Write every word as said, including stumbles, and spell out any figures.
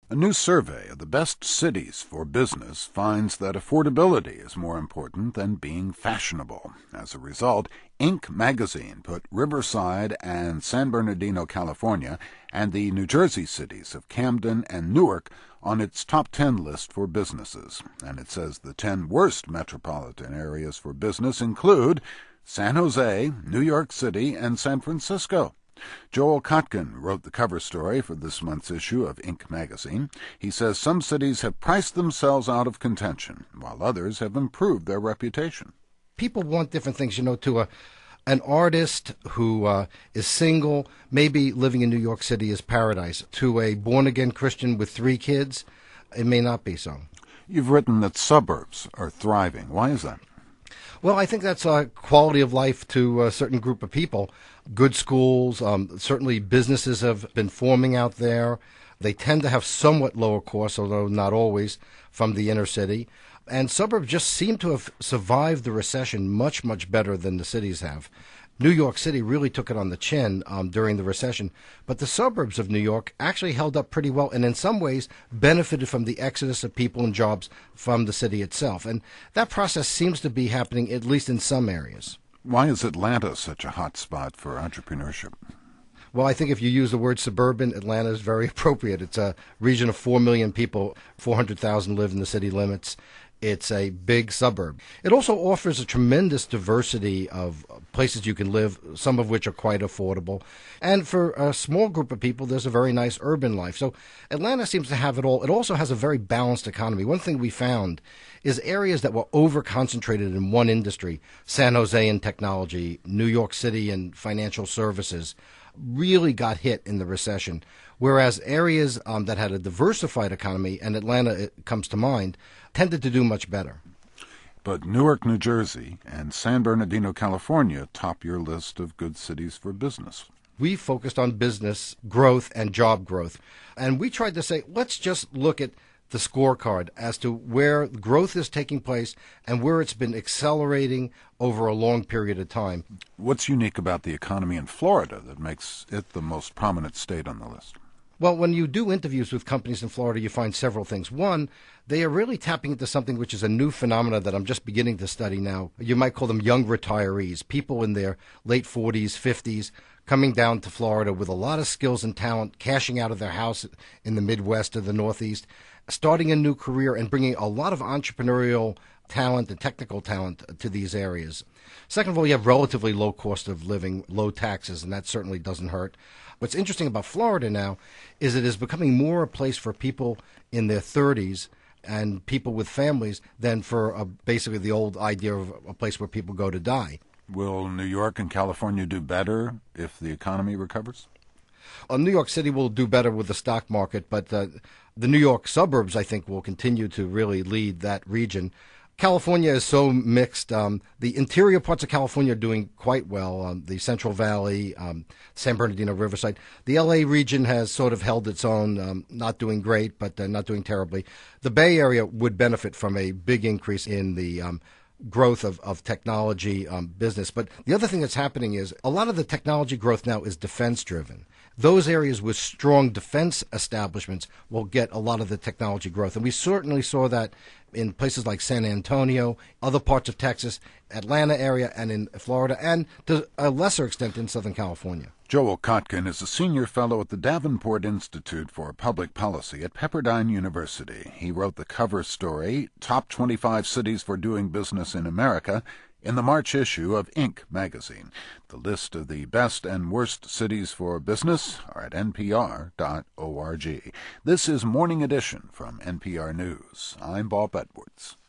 A new survey of the best cities for business finds that affordability is more important than being fashionable. As a result, Inc magazine put Riverside and San Bernardino, California, and the New Jersey cities of Camden and Newark on its top ten list for businesses. And it says the ten worst metropolitan areas for business include San Jose, New York City, and San Francisco. Joel Kotkin wrote the cover story for this month's issue of Inc magazine. He says some cities have priced themselves out of contention, while others have improved their reputation. People want different things, you know, to a, an artist who uh, is single, maybe living in New York City is paradise. To a born-again Christian with three kids, it may not be so. You've written that suburbs are thriving. Why is that? Well, I think that's a quality of life to a certain group of people. Good schools, um, certainly businesses have been forming out there. They tend to have somewhat lower costs, although not always, from the inner city. And suburbs just seem to have survived the recession much, much better than the cities have. New York City really took it on the chin um, during the recession, but the suburbs of New York actually held up pretty well and in some ways benefited from the exodus of people and jobs from the city itself. And that process seems to be happening at least in some areas. Why is Atlanta such a hot spot for entrepreneurship? Well, I think if you use the word suburban, Atlanta is very appropriate. It's a region of four million people, four hundred thousand live in the city limits. It's a big suburb. It also offers a tremendous diversity of places you can live, some of which are quite affordable. And for a small group of people, there's a very nice urban life. So Atlanta seems to have it all. It also has a very balanced economy. One thing we found is areas that were over-concentrated in one industry, San Jose in technology, New York City in financial services, really got hit in the recession, whereas areas um, that had a diversified economy, and Atlanta it comes to mind, tended to do much better. But Newark, New Jersey, and San Bernardino, California top your list of good cities for business. We focused on business growth and job growth, and we tried to say, let's just look at the scorecard as to where growth is taking place and where it's been accelerating over a long period of time. What's unique about the economy in Florida that makes it the most prominent state on the list? Well, when you do interviews with companies in Florida, you find several things. One, they are really tapping into something which is a new phenomenon that I'm just beginning to study now. You might call them young retirees, people in their late forties, fifties, coming down to Florida with a lot of skills and talent, cashing out of their house in the Midwest or the Northeast, starting a new career and bringing a lot of entrepreneurial talent and technical talent to these areas. Second of all, you have relatively low cost of living, low taxes, and that certainly doesn't hurt. What's interesting about Florida now is it is becoming more a place for people in their thirties and people with families than for a, basically the old idea of a place where people go to die. Will New York and California do better if the economy recovers? Well, New York City will do better with the stock market, but uh, the New York suburbs, I think, will continue to really lead that region. California is so mixed. Um, the interior parts of California are doing quite well. Um, the Central Valley, um, San Bernardino, Riverside. The L A region has sort of held its own, um, not doing great, but uh, not doing terribly. The Bay Area would benefit from a big increase in the um, growth of, of technology um, business. But the other thing that's happening is a lot of the technology growth now is defense-driven. Those areas with strong defense establishments will get a lot of the technology growth. And we certainly saw that in places like San Antonio, other parts of Texas, Atlanta area, and in Florida, and to a lesser extent in Southern California. Joel Kotkin is a senior fellow at the Davenport Institute for Public Policy at Pepperdine University. He wrote the cover story, Top twenty-five Cities for Doing Business in America, in the March issue of Inc magazine. The list of the best and worst cities for business are at N P R dot org. This is Morning Edition from N P R News. I'm Bob Edwards.